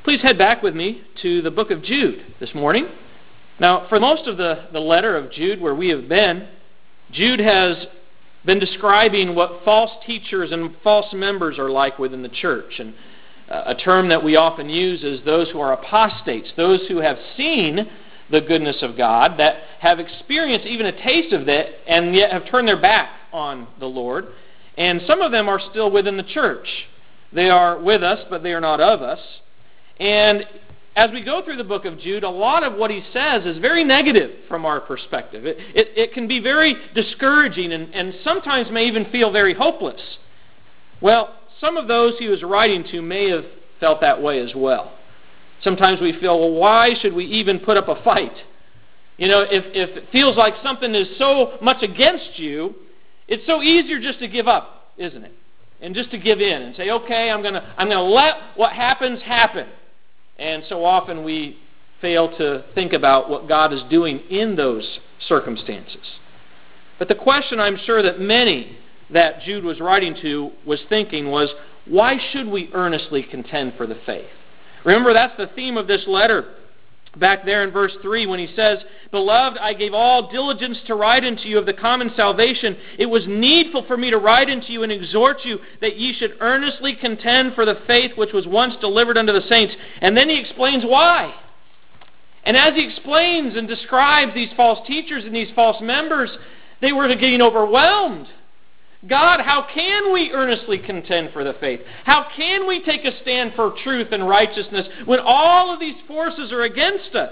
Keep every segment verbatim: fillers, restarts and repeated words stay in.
Please head back with me to the book of Jude this morning. Now, for most of the, the letter of Jude where we have been, Jude has been describing what false teachers and false members are like within the church. And uh, a term that we often use is those who are apostates, those who have seen the goodness of God, that have experienced even a taste of that, and yet have turned their back on the Lord. And some of them are still within the church. They are with us, but they are not of us. And as we go through the book of Jude, a lot of what he says is very negative from our perspective. It, it, it can be very discouraging and, and sometimes may even feel very hopeless. Well, some of those he was writing to may have felt that way as well. Sometimes we feel, well, why should we even put up a fight? You know, if, if it feels like something is so much against you, it's so easier just to give up, isn't it? And just to give in and say, okay, I'm going to I'm going to let what happens happen. And so often we fail to think about what God is doing in those circumstances. But the question I'm sure that many that Jude was writing to was thinking was, why should we earnestly contend for the faith? Remember, that's the theme of this letter back there in verse three when he says, Beloved, I gave all diligence to write unto you of the common salvation. It was needful for me to write unto you and exhort you that ye should earnestly contend for the faith which was once delivered unto the saints. And then he explains why. And as he explains and describes these false teachers and these false members, they were getting overwhelmed. God, how can we earnestly contend for the faith? How can we take a stand for truth and righteousness when all of these forces are against us?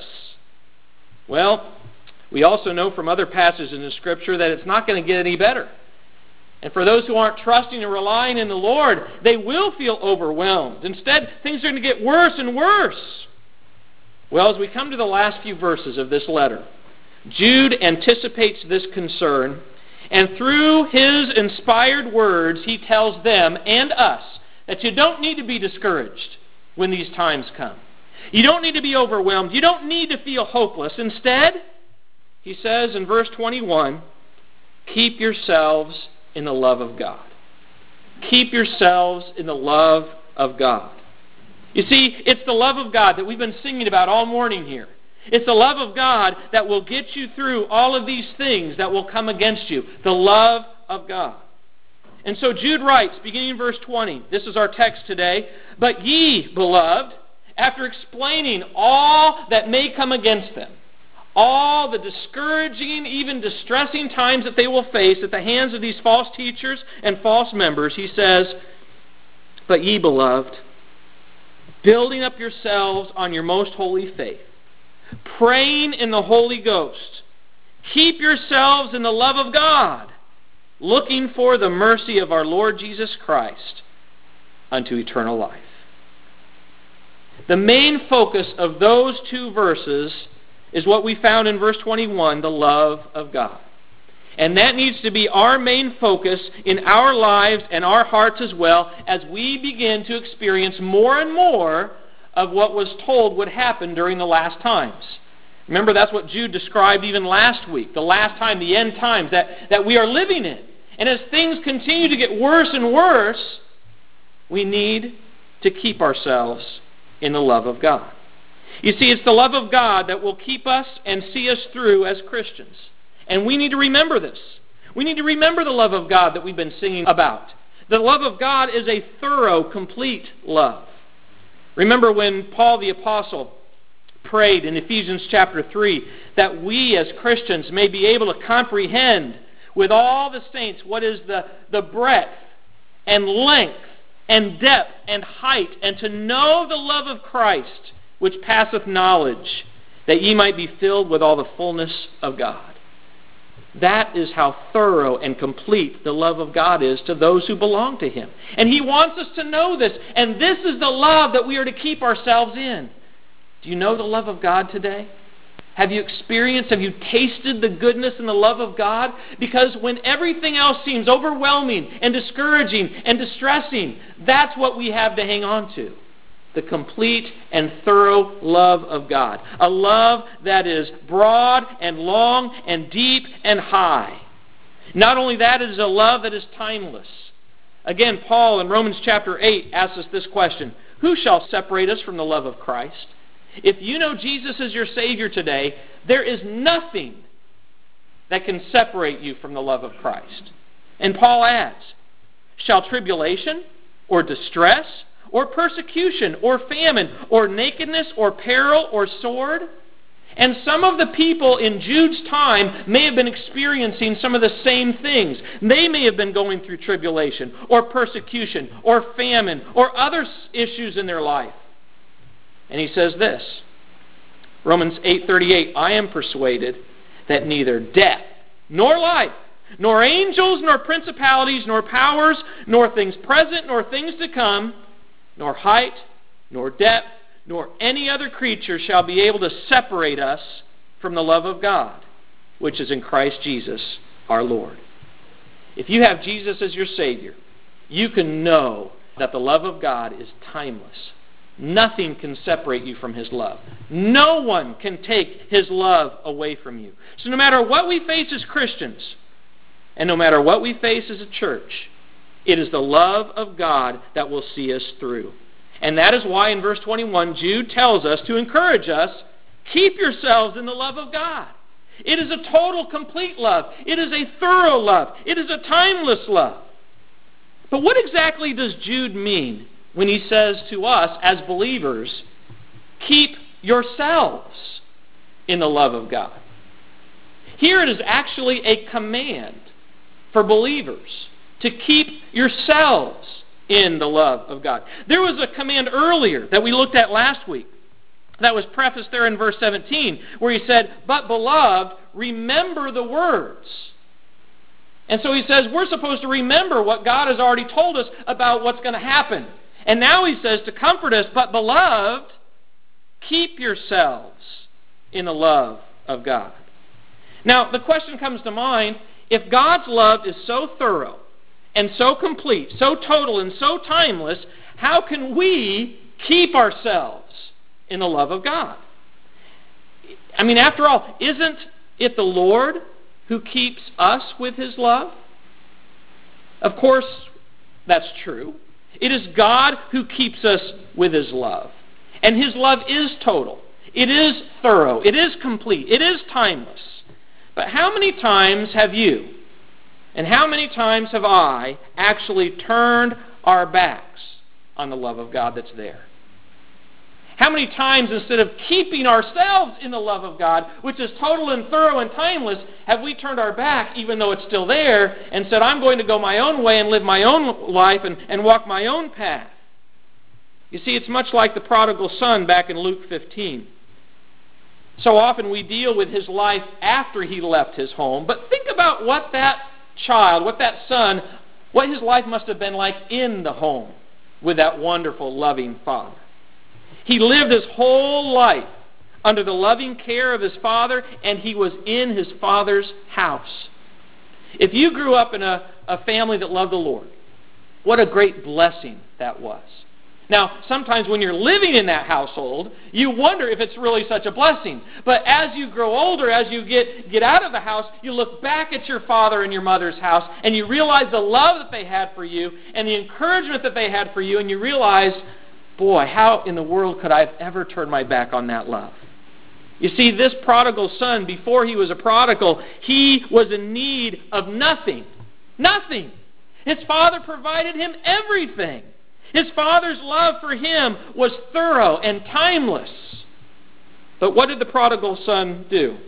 Well, we also know from other passages in the Scripture that it's not going to get any better. And for those who aren't trusting and relying in the Lord, they will feel overwhelmed. Instead, things are going to get worse and worse. Well, as we come to the last few verses of this letter, Jude anticipates this concern, and through his inspired words, he tells them and us that you don't need to be discouraged when these times come. You don't need to be overwhelmed. You don't need to feel hopeless. Instead, he says in verse twenty-one, keep yourselves in the love of God. Keep yourselves in the love of God. You see, it's the love of God that we've been singing about all morning here. It's the love of God that will get you through all of these things that will come against you. The love of God. And so Jude writes, beginning in verse twenty, this is our text today, But ye, beloved, after explaining all that may come against them, all the discouraging, even distressing times that they will face at the hands of these false teachers and false members, he says, But ye, beloved, building up yourselves on your most holy faith, praying in the Holy Ghost, keep yourselves in the love of God, looking for the mercy of our Lord Jesus Christ unto eternal life. The main focus of those two verses is what we found in verse twenty-one, the love of God. And that needs to be our main focus in our lives and our hearts as well as we begin to experience more and more of what was told would happen during the last times. Remember, that's what Jude described even last week, the last time, the end times that, that we are living in. And as things continue to get worse and worse, we need to keep ourselves in the love of God. You see, it's the love of God that will keep us and see us through as Christians. And we need to remember this. We need to remember the love of God that we've been singing about. The love of God is a thorough, complete love. Remember when Paul the Apostle prayed in Ephesians chapter three that we as Christians may be able to comprehend with all the saints what is the, the breadth and length and depth and height, and to know the love of Christ which passeth knowledge, that ye might be filled with all the fullness of God. That is how thorough and complete the love of God is to those who belong to Him. And He wants us to know this. And this is the love that we are to keep ourselves in. Do you know the love of God today? Have you experienced, have you tasted the goodness and the love of God? Because when everything else seems overwhelming and discouraging and distressing, that's what we have to hang on to. The complete and thorough love of God. A love that is broad and long and deep and high. Not only that, it is a love that is timeless. Again, Paul in Romans chapter eight asks us this question. Who shall separate us from the love of Christ? If you know Jesus as your Savior today, there is nothing that can separate you from the love of Christ. And Paul adds, shall tribulation or distress or persecution or famine or nakedness or peril or sword? And some of the people in Jude's time may have been experiencing some of the same things. They may have been going through tribulation or persecution or famine or other issues in their life. And he says this, Romans eight thirty-eight, I am persuaded that neither death nor life, nor angels, nor principalities, nor powers, nor things present, nor things to come, nor height, nor depth, nor any other creature shall be able to separate us from the love of God, which is in Christ Jesus our Lord. If you have Jesus as your Savior, you can know that the love of God is timeless. Nothing can separate you from His love. No one can take His love away from you. So no matter what we face as Christians, and no matter what we face as a church, it is the love of God that will see us through. And that is why in verse twenty-one, Jude tells us to encourage us, keep yourselves in the love of God. It is a total, complete love. It is a thorough love. It is a timeless love. But what exactly does Jude mean when he says to us as believers, keep yourselves in the love of God? Here it is actually a command for believers to keep yourselves in the love of God. There was a command earlier that we looked at last week that was prefaced there in verse seventeen, where he said, but beloved, remember the words. And so he says we're supposed to remember what God has already told us about what's going to happen. And now he says to comfort us, but beloved, keep yourselves in the love of God. Now, the question comes to mind, if God's love is so thorough and so complete, so total and so timeless, how can we keep ourselves in the love of God? I mean, after all, isn't it the Lord who keeps us with His love? Of course, that's true. It is God who keeps us with His love. And His love is total. It is thorough. It is complete. It is timeless. But how many times have you and how many times have I actually turned our backs on the love of God that's there? How many times, instead of keeping ourselves in the love of God, which is total and thorough and timeless, have we turned our back, even though it's still there, and said, I'm going to go my own way and live my own life and, and walk my own path? You see, it's much like the prodigal son back in Luke fifteen. So often we deal with his life after he left his home, but think about what that child, what that son, what his life must have been like in the home with that wonderful, loving father. He lived his whole life under the loving care of his father, and he was in his father's house. If you grew up in a, a family that loved the Lord, what a great blessing that was. Now, sometimes when you're living in that household, you wonder if it's really such a blessing. But as you grow older, as you get, get out of the house, you look back at your father and your mother's house, and you realize the love that they had for you and the encouragement that they had for you, and you realize, boy, how in the world could I have ever turned my back on that love? You see, this prodigal son, before he was a prodigal, he was in need of nothing. Nothing. His father provided him everything. His father's love for him was thorough and timeless. But what did the prodigal son do?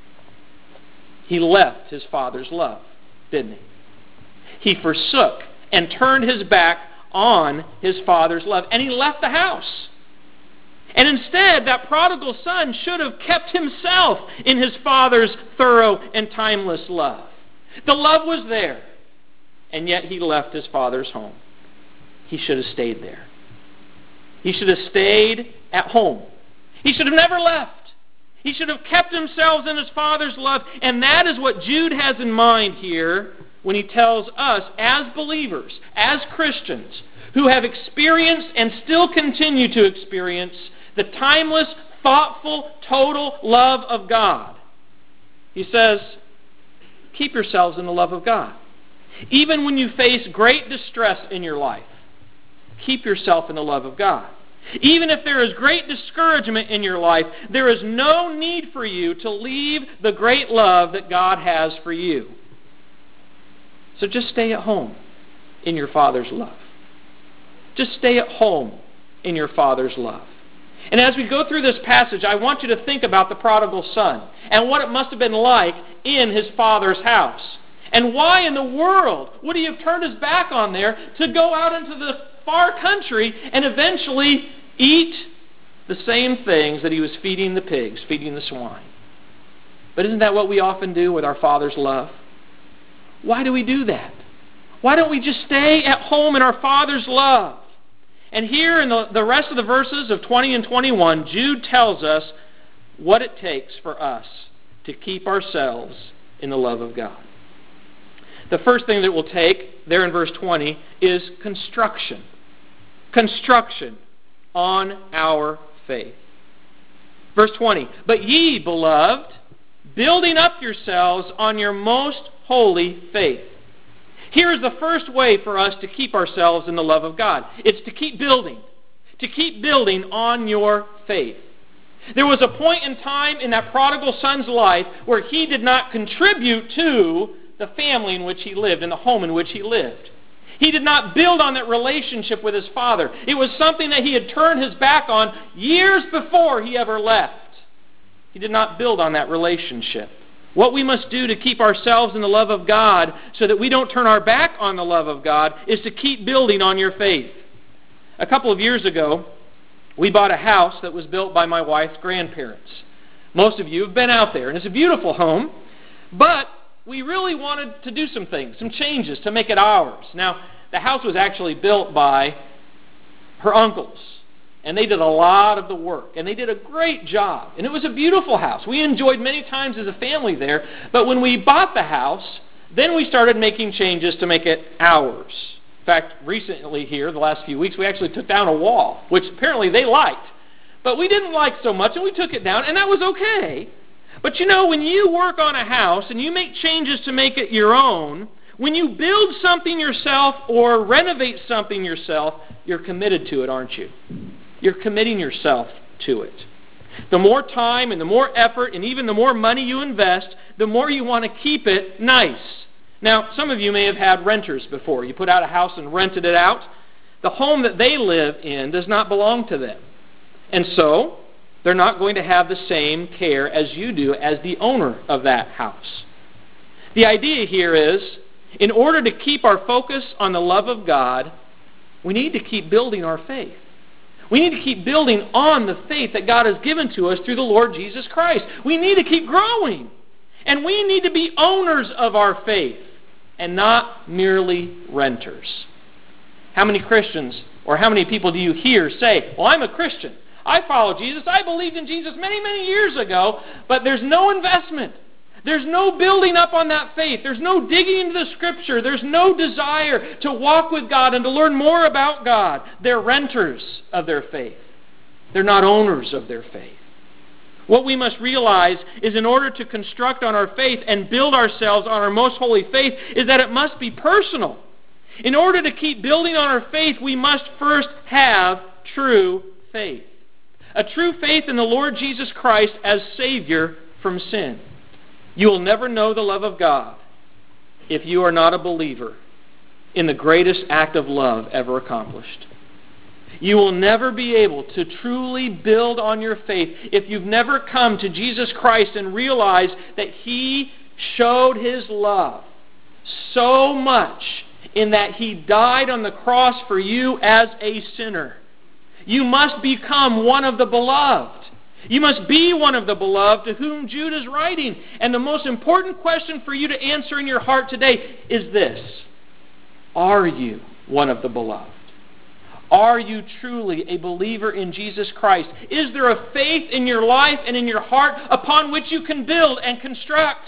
He left his father's love, didn't he? He forsook and turned his back on his father's love, and he left the house. And instead, that prodigal son should have kept himself in his father's thorough and timeless love. The love was there, and yet he left his father's home. He should have stayed there. He should have stayed at home. He should have never left. He should have kept himself in his father's love, and that is what Jude has in mind here when he tells us as believers, as Christians, who have experienced and still continue to experience the timeless, thoughtful, total love of God. He says, keep yourselves in the love of God. Even when you face great distress in your life, keep yourself in the love of God. Even if there is great discouragement in your life, there is no need for you to leave the great love that God has for you. So just stay at home in your Father's love. Just stay at home in your Father's love. And as we go through this passage, I want you to think about the prodigal son and what it must have been like in his father's house. And why in the world would he have turned his back on there to go out into the far country and eventually eat the same things that he was feeding the pigs, feeding the swine? But isn't that what we often do with our Father's love? Why do we do that? Why don't we just stay at home in our Father's love? And here in the, the rest of the verses of twenty and twenty-one, Jude tells us what it takes for us to keep ourselves in the love of God. The first thing that we'll take there in verse twenty is construction. Construction on our faith. Verse twenty, but ye, beloved, building up yourselves on your most holy faith. Here is the first way for us to keep ourselves in the love of God. It's to keep building. To keep building on your faith. There was a point in time in that prodigal son's life where he did not contribute to the family in which he lived, in the home in which he lived. He did not build on that relationship with his father. It was something that he had turned his back on years before he ever left. He did not build on that relationship. What we must do to keep ourselves in the love of God so that we don't turn our back on the love of God is to keep building on your faith. A couple of years ago, we bought a house that was built by my wife's grandparents. Most of you have been out there, and it's a beautiful home, but we really wanted to do some things, some changes to make it ours. Now, the house was actually built by her uncles, and they did a lot of the work, and they did a great job. And it was a beautiful house. We enjoyed many times as a family there, but when we bought the house, then we started making changes to make it ours. In fact, recently here, the last few weeks, we actually took down a wall, which apparently they liked. But we didn't like so much, and we took it down, and that was okay. But you know, when you work on a house and you make changes to make it your own, when you build something yourself or renovate something yourself, you're committed to it, aren't you? You're committing yourself to it. The more time and the more effort and even the more money you invest, the more you want to keep it nice. Now, some of you may have had renters before. You put out a house and rented it out. The home that they live in does not belong to them. And so, they're not going to have the same care as you do as the owner of that house. The idea here is, in order to keep our focus on the love of God, we need to keep building our faith. We need to keep building on the faith that God has given to us through the Lord Jesus Christ. We need to keep growing. And we need to be owners of our faith and not merely renters. How many Christians or how many people do you hear say, well, I'm a Christian. I follow Jesus. I believed in Jesus many, many years ago, but there's no investment. There's no building up on that faith. There's no digging into the Scripture. There's no desire to walk with God and to learn more about God. They're renters of their faith. They're not owners of their faith. What we must realize is in order to construct on our faith and build ourselves on our most holy faith is that it must be personal. In order to keep building on our faith, we must first have true faith. A true faith in the Lord Jesus Christ as Savior from sin. You will never know the love of God if you are not a believer in the greatest act of love ever accomplished. You will never be able to truly build on your faith if you've never come to Jesus Christ and realized that He showed His love so much in that He died on the cross for you as a sinner. You must become one of the beloved. You must be one of the beloved to whom Jude is writing. And the most important question for you to answer in your heart today is this. Are you one of the beloved? Are you truly a believer in Jesus Christ? Is there a faith in your life and in your heart upon which you can build and construct?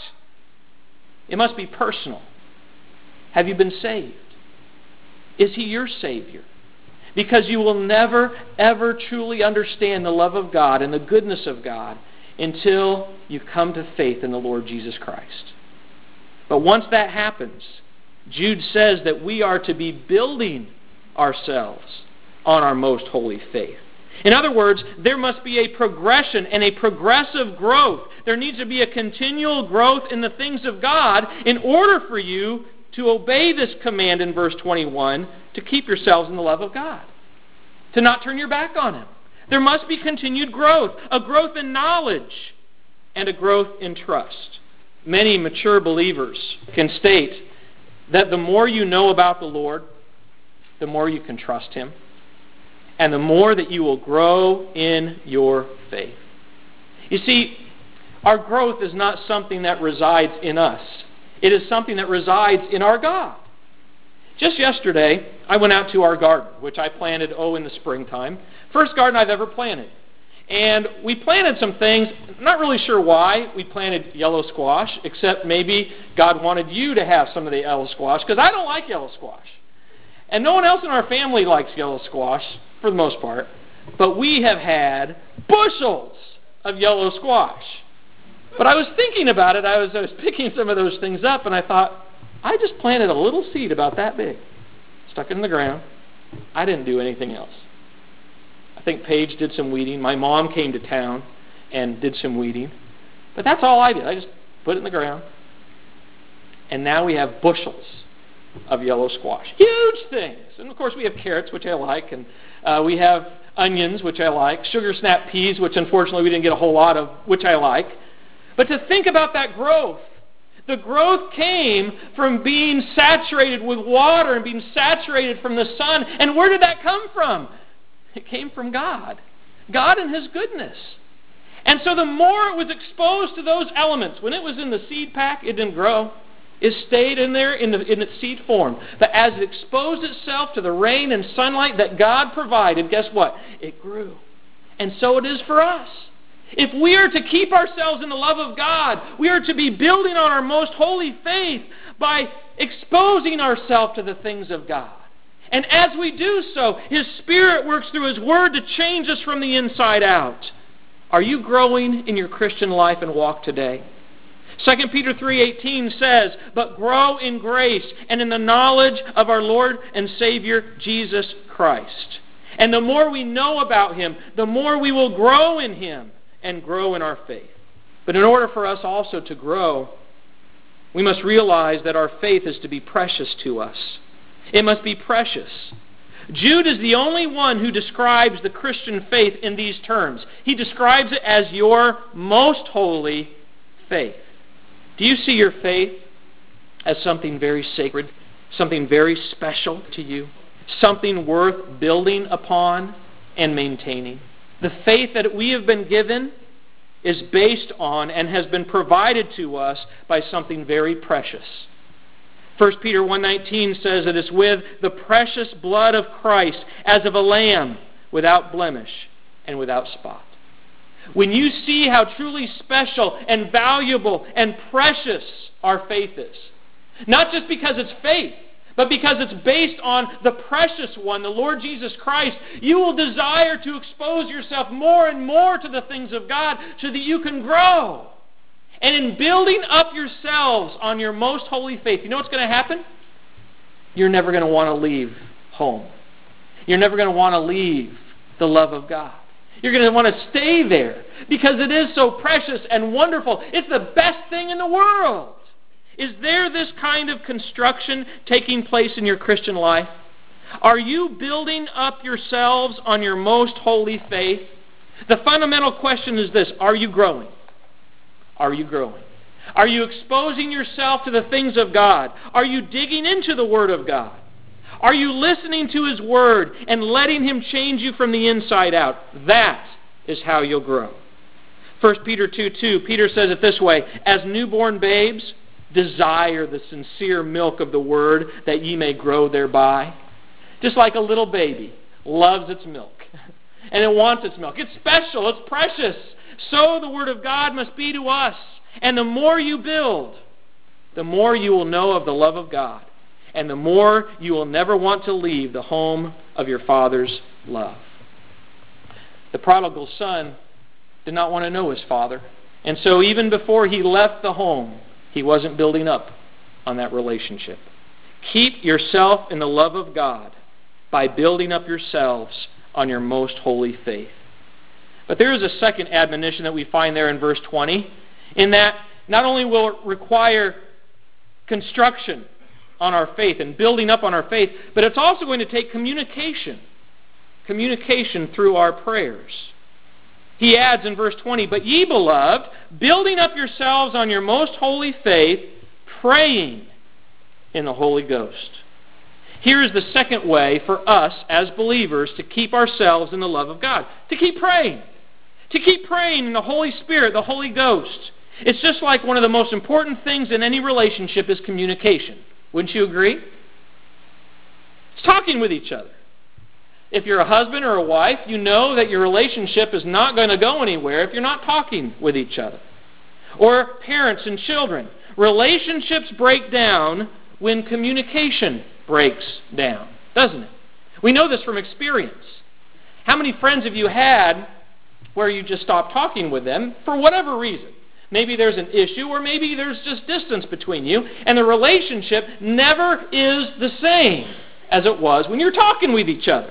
It must be personal. Have you been saved? Is He your Savior? Because you will never, ever truly understand the love of God and the goodness of God until you've come to faith in the Lord Jesus Christ. But once that happens, Jude says that we are to be building ourselves on our most holy faith. In other words, there must be a progression and a progressive growth. There needs to be a continual growth in the things of God in order for you to obey this command in verse twenty-one, to keep yourselves in the love of God, to not turn your back on Him. There must be continued growth, a growth in knowledge and a growth in trust. Many mature believers can state that the more you know about the Lord, the more you can trust Him, and the more that you will grow in your faith. You see, our growth is not something that resides in us. It is something that resides in our God. Just yesterday, I went out to our garden, which I planted, oh, in the springtime. First garden I've ever planted. And we planted some things, not really sure why we planted yellow squash, except maybe God wanted you to have some of the yellow squash, because I don't like yellow squash. And no one else in our family likes yellow squash, for the most part. But we have had bushels of yellow squash. But I was thinking about it, I was, I was picking some of those things up, and I thought, I just planted a little seed about that big, stuck it in the ground. I didn't do anything else. I think Paige did some weeding. My mom came to town and did some weeding. But that's all I did. I just put it in the ground. And now we have bushels of yellow squash. Huge things. And of course we have carrots, which I like, and uh, we have onions, which I like, sugar snap peas, which unfortunately we didn't get a whole lot of, which I like. But to think about that growth, the growth came from being saturated with water and being saturated from the sun. And where did that come from? It came from God. God and His goodness. And so the more it was exposed to those elements, when it was in the seed pack, it didn't grow. It stayed in there in, the, in its seed form. But as it exposed itself to the rain and sunlight that God provided, guess what? It grew. And so it is for us. If we are to keep ourselves in the love of God, we are to be building on our most holy faith by exposing ourselves to the things of God. And as we do so, His Spirit works through His Word to change us from the inside out. Are you growing in your Christian life and walk today? Second Peter three eighteen says, "But grow in grace and in the knowledge of our Lord and Savior, Jesus Christ." And the more we know about Him, the more we will grow in Him and grow in our faith. But in order for us also to grow, we must realize that our faith is to be precious to us. It must be precious. Jude is the only one who describes the Christian faith in these terms. He describes it as your most holy faith. Do you see your faith as something very sacred, something very special to you, something worth building upon and maintaining? The faith that we have been given is based on and has been provided to us by something very precious. First Peter one nineteen says it is with the precious blood of Christ as of a lamb without blemish and without spot. When you see how truly special and valuable and precious our faith is, not just because it's faith, but because it's based on the precious one, the Lord Jesus Christ, you will desire to expose yourself more and more to the things of God so that you can grow. And in building up yourselves on your most holy faith, you know what's going to happen? You're never going to want to leave home. You're never going to want to leave the love of God. You're going to want to stay there because it is so precious and wonderful. It's the best thing in the world. Is there this kind of construction taking place in your Christian life? Are you building up yourselves on your most holy faith? The fundamental question is this: are you growing? Are you growing? Are you exposing yourself to the things of God? Are you digging into the Word of God? Are you listening to His Word and letting Him change you from the inside out? That is how you'll grow. First Peter two two, Peter says it this way: as newborn babes, desire the sincere milk of the Word, that ye may grow thereby. Just like a little baby loves its milk, and it wants its milk. It's special, it's precious. So the Word of God must be to us. And the more you build, the more you will know of the love of God. And the more you will never want to leave the home of your Father's love. The prodigal son did not want to know his father. And so even before he left the home, he wasn't building up on that relationship. Keep yourself in the love of God by building up yourselves on your most holy faith. But there is a second admonition that we find there in verse twenty, in that not only will it require construction on our faith and building up on our faith, but it's also going to take communication. Communication through our prayers. He adds in verse twenty, "But ye, beloved, building up yourselves on your most holy faith, praying in the Holy Ghost." Here is the second way for us as believers to keep ourselves in the love of God. To keep praying. To keep praying in the Holy Spirit, the Holy Ghost. It's just like one of the most important things in any relationship is communication. Wouldn't you agree? It's talking with each other. If you're a husband or a wife, you know that your relationship is not going to go anywhere if you're not talking with each other. Or parents and children. Relationships break down when communication breaks down, doesn't it? We know this from experience. How many friends have you had where you just stopped talking with them for whatever reason? Maybe there's an issue, or maybe there's just distance between you, and the relationship never is the same as it was when you're talking with each other.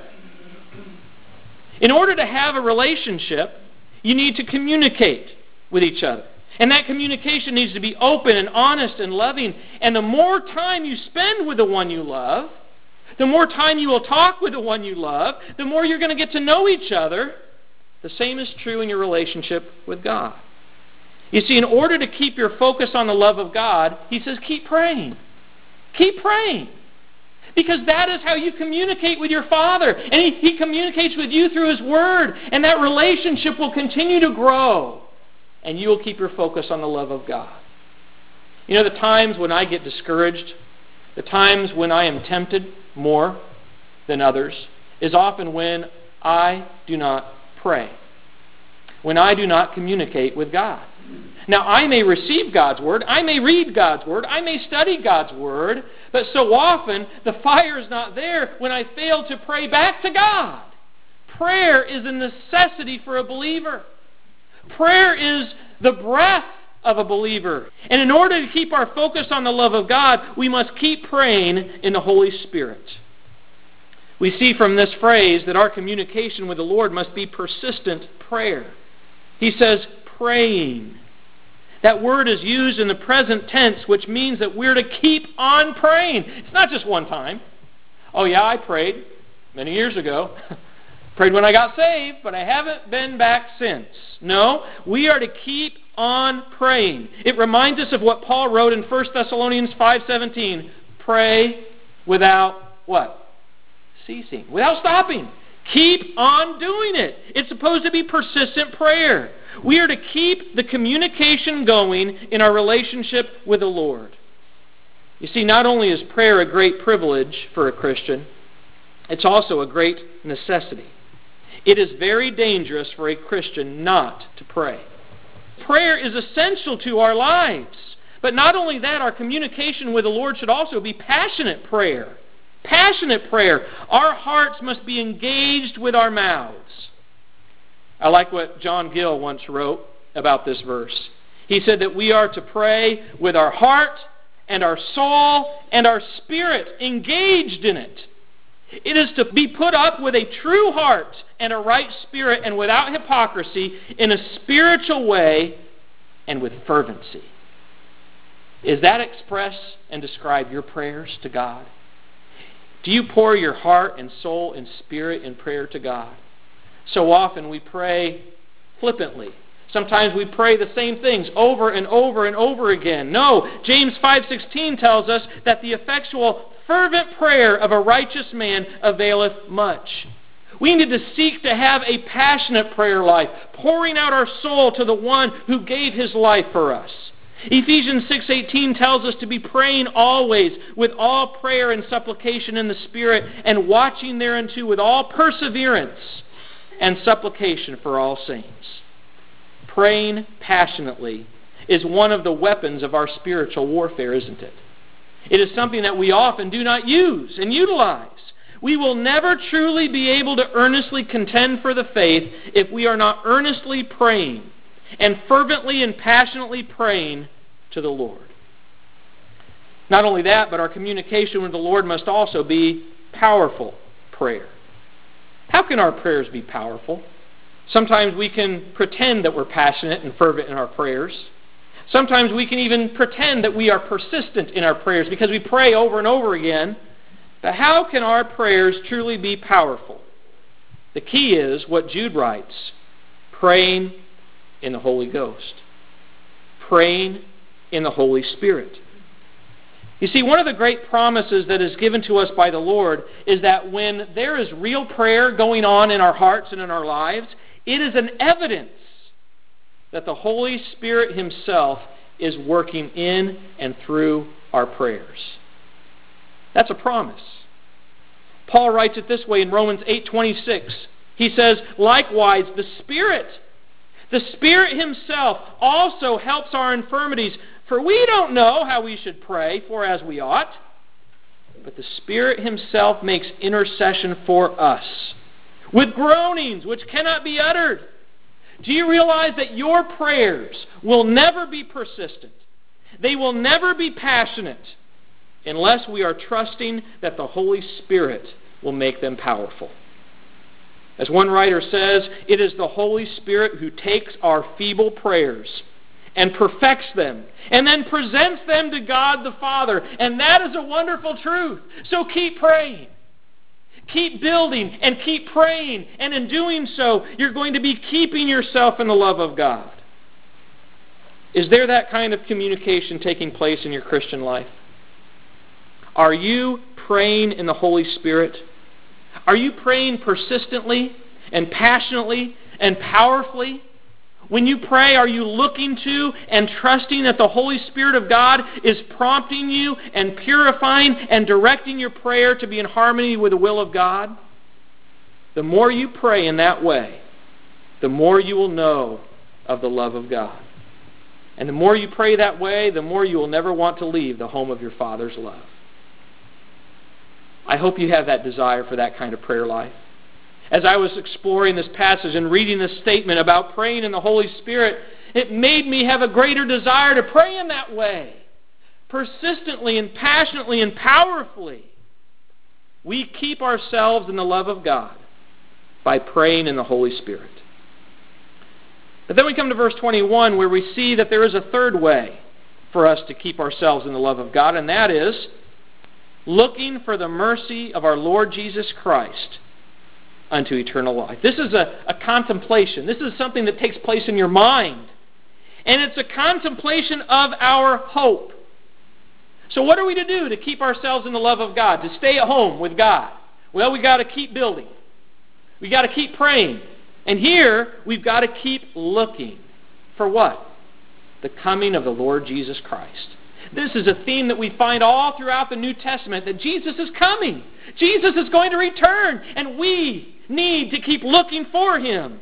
In order to have a relationship, you need to communicate with each other. And that communication needs to be open and honest and loving. And the more time you spend with the one you love, the more time you will talk with the one you love, the more you're going to get to know each other. The same is true in your relationship with God. You see, in order to keep your focus on the love of God, he says, keep praying. Keep praying. Because that is how you communicate with your Father. And he, he communicates with you through His Word. And that relationship will continue to grow. And you will keep your focus on the love of God. You know, the times when I get discouraged, the times when I am tempted more than others, is often when I do not pray. When I do not communicate with God. Now, I may receive God's Word, I may read God's Word, I may study God's Word, but so often the fire is not there when I fail to pray back to God. Prayer is a necessity for a believer. Prayer is the breath of a believer. And in order to keep our focus on the love of God, we must keep praying in the Holy Spirit. We see from this phrase that our communication with the Lord must be persistent prayer. He says, praying. That word is used in the present tense, which means that we're to keep on praying. It's not just one time. Oh yeah, I prayed many years ago. Prayed when I got saved, but I haven't been back since. No, we are to keep on praying. It reminds us of what Paul wrote in First Thessalonians five seventeen. Pray without what? Ceasing. Without stopping. Keep on doing it. It's supposed to be persistent prayer. We are to keep the communication going in our relationship with the Lord. You see, not only is prayer a great privilege for a Christian, it's also a great necessity. It is very dangerous for a Christian not to pray. Prayer is essential to our lives. But not only that, our communication with the Lord should also be passionate prayer. Passionate prayer. Our hearts must be engaged with our mouths. I like what John Gill once wrote about this verse. He said that we are to pray with our heart and our soul and our spirit engaged in it. It is to be put up with a true heart and a right spirit and without hypocrisy in a spiritual way and with fervency. Is that express and describe your prayers to God? Do you pour your heart and soul and spirit in prayer to God? So often we pray flippantly. Sometimes we pray the same things over and over and over again. No, James five sixteen tells us that the effectual fervent prayer of a righteous man availeth much. We need to seek to have a passionate prayer life, pouring out our soul to the one who gave his life for us. Ephesians six eighteen tells us to be praying always with all prayer and supplication in the Spirit, and watching thereunto with all perseverance and supplication for all saints. Praying passionately is one of the weapons of our spiritual warfare, isn't it? It is something that we often do not use and utilize. We will never truly be able to earnestly contend for the faith if we are not earnestly praying and fervently and passionately praying to the Lord. Not only that, but our communication with the Lord must also be powerful prayer. How can our prayers be powerful? Sometimes we can pretend that we're passionate and fervent in our prayers. Sometimes we can even pretend that we are persistent in our prayers because we pray over and over again. But how can our prayers truly be powerful? The key is what Jude writes, praying in the Holy Ghost. Praying in the Holy Spirit. You see, one of the great promises that is given to us by the Lord is that when there is real prayer going on in our hearts and in our lives, it is an evidence that the Holy Spirit Himself is working in and through our prayers. That's a promise. Paul writes it this way in Romans eight twenty-six. He says, likewise, the Spirit, the Spirit Himself also helps our infirmities, for we don't know how we should pray for as we ought, but the Spirit Himself makes intercession for us with groanings which cannot be uttered. Do you realize that your prayers will never be persistent? They will never be passionate unless we are trusting that the Holy Spirit will make them powerful. As one writer says, it is the Holy Spirit who takes our feeble prayers and perfects them and then presents them to God the Father. And that is a wonderful truth. So keep praying. Keep building and keep praying. And in doing so, you're going to be keeping yourself in the love of God. Is there that kind of communication taking place in your Christian life? Are you praying in the Holy Spirit? Are you praying persistently and passionately and powerfully? When you pray, are you looking to and trusting that the Holy Spirit of God is prompting you and purifying and directing your prayer to be in harmony with the will of God? The more you pray in that way, the more you will know of the love of God. And the more you pray that way, the more you will never want to leave the home of your Father's love. I hope you have that desire for that kind of prayer life. As I was exploring this passage and reading this statement about praying in the Holy Spirit, it made me have a greater desire to pray in that way. Persistently and passionately and powerfully. We keep ourselves in the love of God by praying in the Holy Spirit. But then we come to verse twenty-one where we see that there is a third way for us to keep ourselves in the love of God, and that is looking for the mercy of our Lord Jesus Christ unto eternal life. This is a, a contemplation. This is something that takes place in your mind. And it's a contemplation of our hope. So what are we to do to keep ourselves in the love of God? To stay at home with God? Well, we've got to keep building. We've got to keep praying. And here, we've got to keep looking. For what? The coming of the Lord Jesus Christ. This is a theme that we find all throughout the New Testament, that Jesus is coming. Jesus is going to return, and we need to keep looking for Him.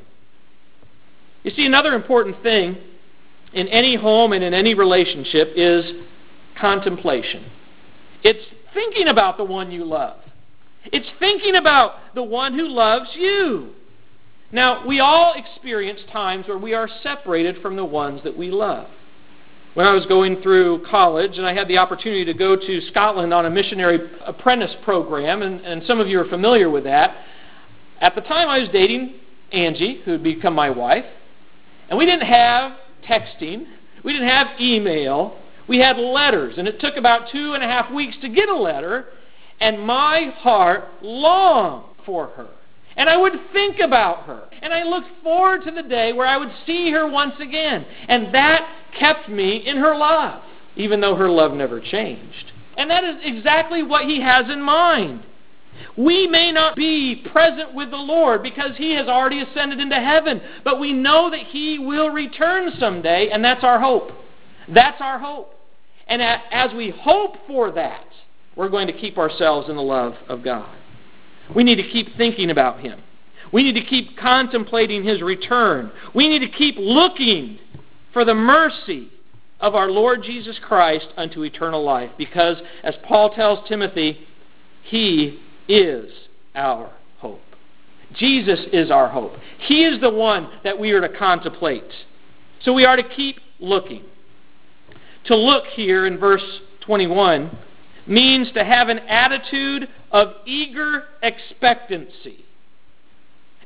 You see, another important thing in any home and in any relationship is contemplation. It's thinking about the one you love. It's thinking about the one who loves you. Now, we all experience times where we are separated from the ones that we love. When I was going through college, and I had the opportunity to go to Scotland on a missionary apprentice program, and, and some of you are familiar with that. At the time, I was dating Angie, who had become my wife, and we didn't have texting. We didn't have email. We had letters, and it took about two and a half weeks to get a letter, and my heart longed for her. And I would think about her. And I looked forward to the day where I would see her once again. And that kept me in her love, even though her love never changed. And that is exactly what He has in mind. We may not be present with the Lord because He has already ascended into heaven, but we know that He will return someday, and that's our hope. That's our hope. And as we hope for that, we're going to keep ourselves in the love of God. We need to keep thinking about Him. We need to keep contemplating His return. We need to keep looking for the mercy of our Lord Jesus Christ unto eternal life. Because, as Paul tells Timothy, He is our hope. Jesus is our hope. He is the one that we are to contemplate. So we are to keep looking. To look here in verse twenty-one means to have an attitude of eager expectancy.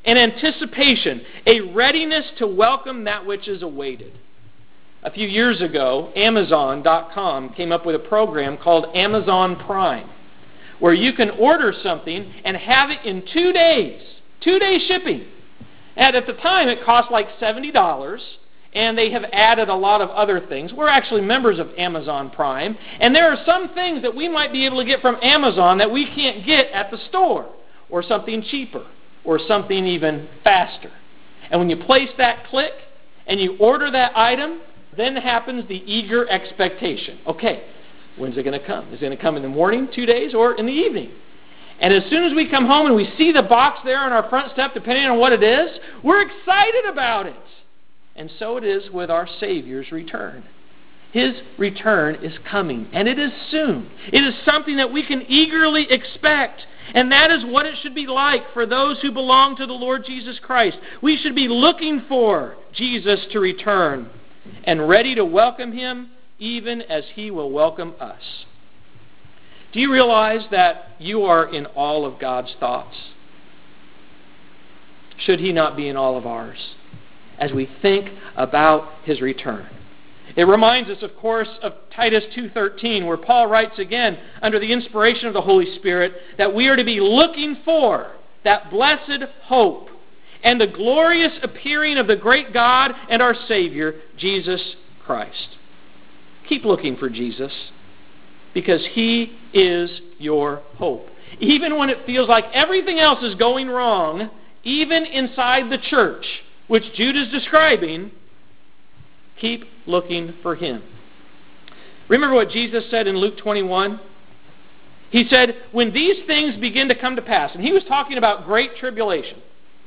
an anticipation, a readiness to welcome that which is awaited. A few years ago, Amazon dot com came up with a program called Amazon Prime, where you can order something and have it in two days, two-day shipping. And at the time, it cost like seventy dollars, and they have added a lot of other things. We're actually members of Amazon Prime, and there are some things that we might be able to get from Amazon that we can't get at the store, or something cheaper, or something even faster. And when you place that click and you order that item, then happens the eager expectation. Okay, when's it going to come? Is it going to come in the morning, two days, or in the evening? And as soon as we come home and we see the box there on our front step, depending on what it is, we're excited about it. And so it is with our Savior's return. His return is coming, and it is soon. It is something that we can eagerly expect, and that is what it should be like for those who belong to the Lord Jesus Christ. We should be looking for Jesus to return and ready to welcome Him even as He will welcome us. Do you realize that you are in all of God's thoughts? Should He not be in all of ours as we think about His return? It reminds us, of course, of Titus two thirteen, where Paul writes again, under the inspiration of the Holy Spirit, that we are to be looking for that blessed hope and the glorious appearing of the great God and our Savior, Jesus Christ. Keep looking for Jesus, because He is your hope. Even when it feels like everything else is going wrong, even inside the church, which Jude is describing, keep looking for Him. Remember what Jesus said in Luke twenty-one? He said, when these things begin to come to pass, and He was talking about great tribulation.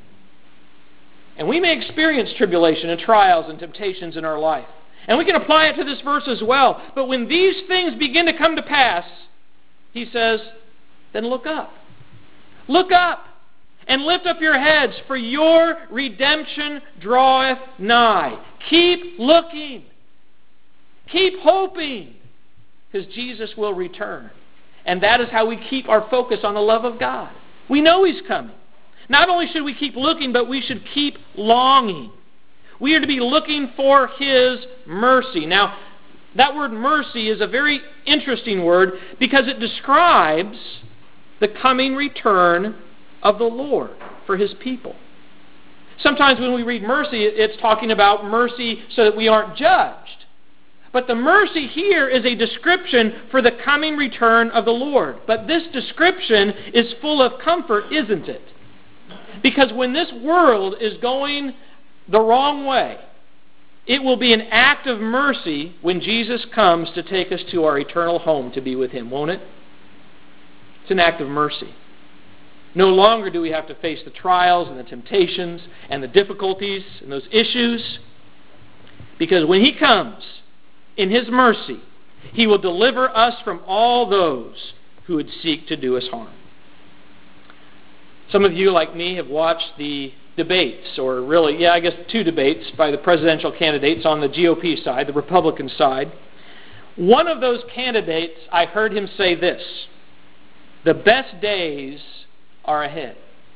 And we may experience tribulation and trials and temptations in our life. And we can apply it to this verse as well. But when these things begin to come to pass, He says, then look up. Look up and lift up your heads, for your redemption draweth nigh. Keep looking. Keep hoping, because Jesus will return. And that is how we keep our focus on the love of God. We know He's coming. Not only should we keep looking, but we should keep longing. We are to be looking for His mercy. Now, that word mercy is a very interesting word because it describes the coming return of the Lord for His people. Sometimes when we read mercy, it's talking about mercy so that we aren't judged. But the mercy here is a description for the coming return of the Lord. But this description is full of comfort, isn't it? Because when this world is going the wrong way, it will be an act of mercy when Jesus comes to take us to our eternal home to be with Him, won't it? It's an act of mercy. No longer do we have to face the trials and the temptations and the difficulties and those issues, because when He comes in His mercy, He will deliver us from all those who would seek to do us harm. Some of you, like me, have watched the debates, or really, yeah, I guess two debates by the presidential candidates on the G O P side, the Republican side. One of those candidates, I heard him say this: the best days are ahead.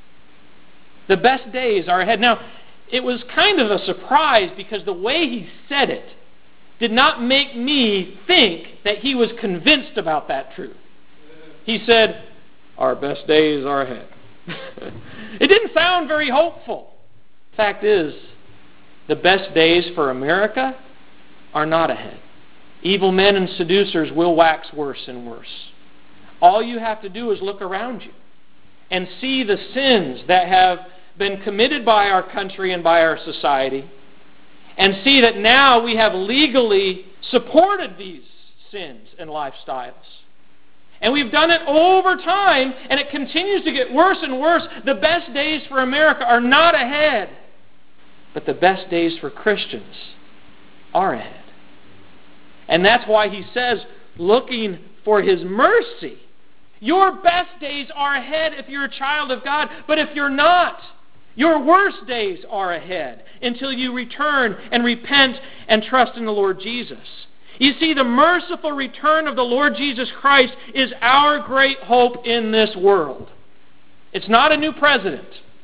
The best days are ahead. Now, it was kind of a surprise because the way he said it did not make me think that he was convinced about that truth. He said, our best days are ahead. It didn't sound very hopeful. Fact is, the best days for America are not ahead. Evil men and seducers will wax worse and worse. All you have to do is look around you and see the sins that have been committed by our country and by our society, and see that now we have legally supported these sins and lifestyles. And we've done it over time, and it continues to get worse and worse. The best days for America are not ahead, but the best days for Christians are ahead. And that's why he says, looking for His mercy. Your best days are ahead if you're a child of God, but if you're not, your worst days are ahead until you return and repent and trust in the Lord Jesus. You see, the merciful return of the Lord Jesus Christ is our great hope in this world. It's not a new president.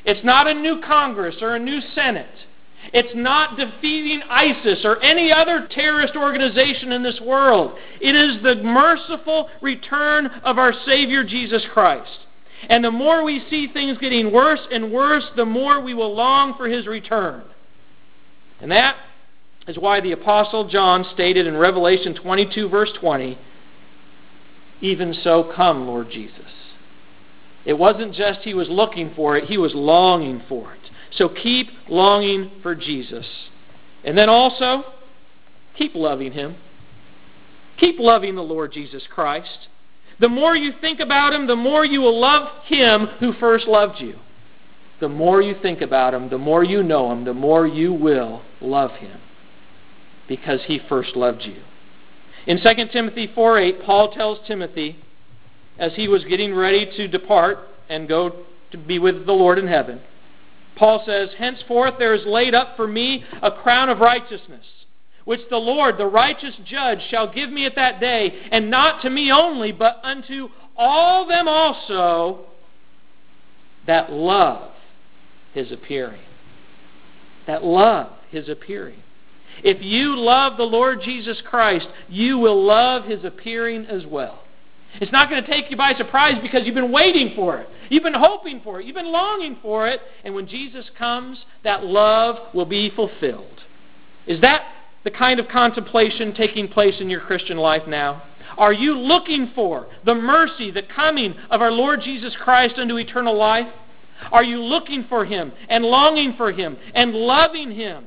It's not a new Congress or a new Senate. It's not defeating ISIS or any other terrorist organization in this world. It is the merciful return of our Savior Jesus Christ. And the more we see things getting worse and worse, the more we will long for His return. And that is why the Apostle John stated in Revelation twenty-two, verse twenty, "Even so, come, Lord Jesus." It wasn't just he was looking for it, he was longing for it. So keep longing for Jesus. And then also, keep loving Him. Keep loving the Lord Jesus Christ. The more you think about Him, the more you will love Him who first loved you. The more you think about Him, the more you know Him, the more you will love Him, because He first loved you. In Second Timothy four eight, Paul tells Timothy, as he was getting ready to depart and go to be with the Lord in heaven, Paul says, "Henceforth there is laid up for me a crown of righteousness, which the Lord, the righteous judge, shall give me at that day, and not to me only, but unto all them also that love His appearing." That love His appearing. If you love the Lord Jesus Christ, you will love His appearing as well. It's not going to take you by surprise, because you've been waiting for it. You've been hoping for it. You've been longing for it. And when Jesus comes, that love will be fulfilled. Is that the kind of contemplation taking place in your Christian life now? Are you looking for the mercy, the coming of our Lord Jesus Christ unto eternal life? Are you looking for Him and longing for Him and loving Him?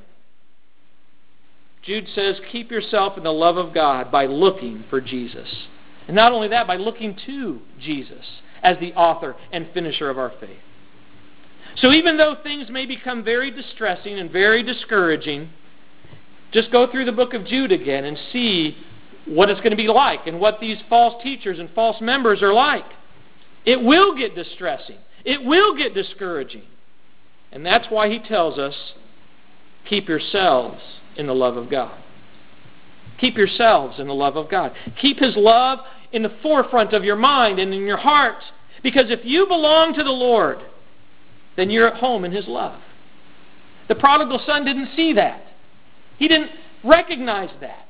Jude says, keep yourself in the love of God by looking for Jesus. And not only that, by looking to Jesus as the author and finisher of our faith. So even though things may become very distressing and very discouraging, just go through the book of Jude again and see what it's going to be like and what these false teachers and false members are like. It will get distressing. It will get discouraging. And that's why he tells us, keep yourselves in the love of God. Keep yourselves in the love of God. Keep His love in the forefront of your mind and in your heart. Because if you belong to the Lord, then you're at home in His love. The prodigal son didn't see that. He didn't recognize that.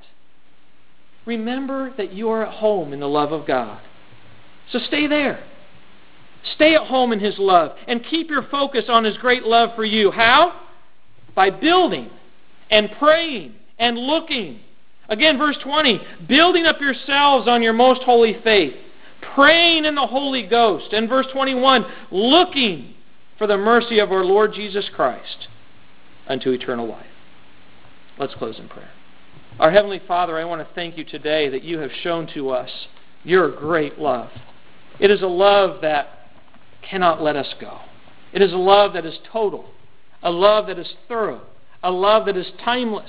Remember that you are at home in the love of God. So stay there. Stay at home in His love and keep your focus on His great love for you. How? By building and praying and looking. Again, verse twenty, building up yourselves on your most holy faith, praying in the Holy Ghost. And verse twenty-one, looking for the mercy of our Lord Jesus Christ unto eternal life. Let's close in prayer. Our Heavenly Father, I want to thank You today that You have shown to us Your great love. It is a love that cannot let us go. It is a love that is total, a love that is thorough, a love that is timeless.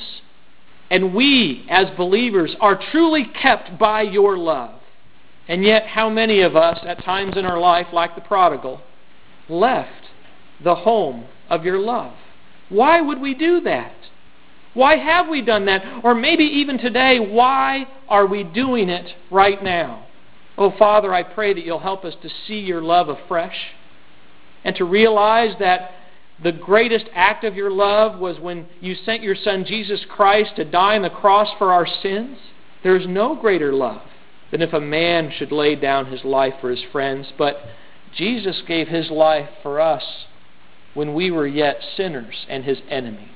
And we, as believers, are truly kept by Your love. And yet, how many of us, at times in our life, like the prodigal, left the home of Your love? Why would we do that? Why have we done that? Or maybe even today, why are we doing it right now? Oh, Father, I pray that You'll help us to see Your love afresh and to realize that the greatest act of Your love was when You sent Your Son, Jesus Christ, to die on the cross for our sins. There is no greater love than if a man should lay down his life for his friends. But Jesus gave His life for us when we were yet sinners and His enemies,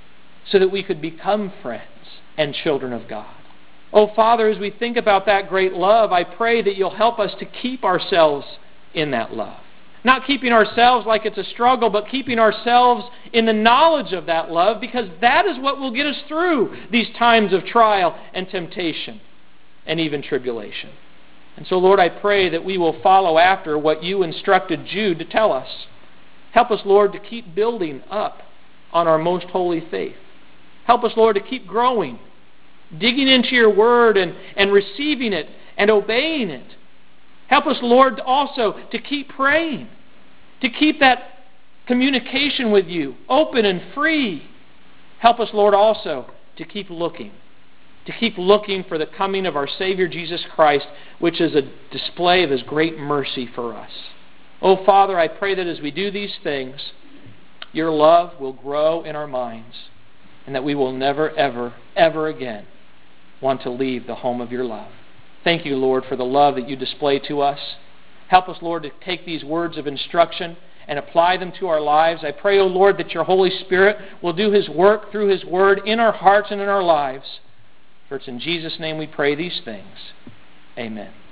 so that we could become friends and children of God. Oh, Father, as we think about that great love, I pray that You'll help us to keep ourselves in that love. Not keeping ourselves like it's a struggle, but keeping ourselves in the knowledge of that love, because that is what will get us through these times of trial and temptation and even tribulation. And so, Lord, I pray that we will follow after what You instructed Jude to tell us. Help us, Lord, to keep building up on our most holy faith. Help us, Lord, to keep growing, digging into Your Word and, and receiving it and obeying it. Help us, Lord, also to keep praying, to keep that communication with You open and free. Help us, Lord, also to keep looking, to keep looking for the coming of our Savior Jesus Christ, which is a display of His great mercy for us. Oh, Father, I pray that as we do these things, your love will grow in our minds, and that we will never, ever, ever again want to leave the home of your love. Thank you, Lord, for the love that you display to us. Help us, Lord, to take these words of instruction and apply them to our lives. I pray, O Lord, that your Holy Spirit will do his work through his word in our hearts and in our lives. For it's in Jesus' name we pray these things. Amen.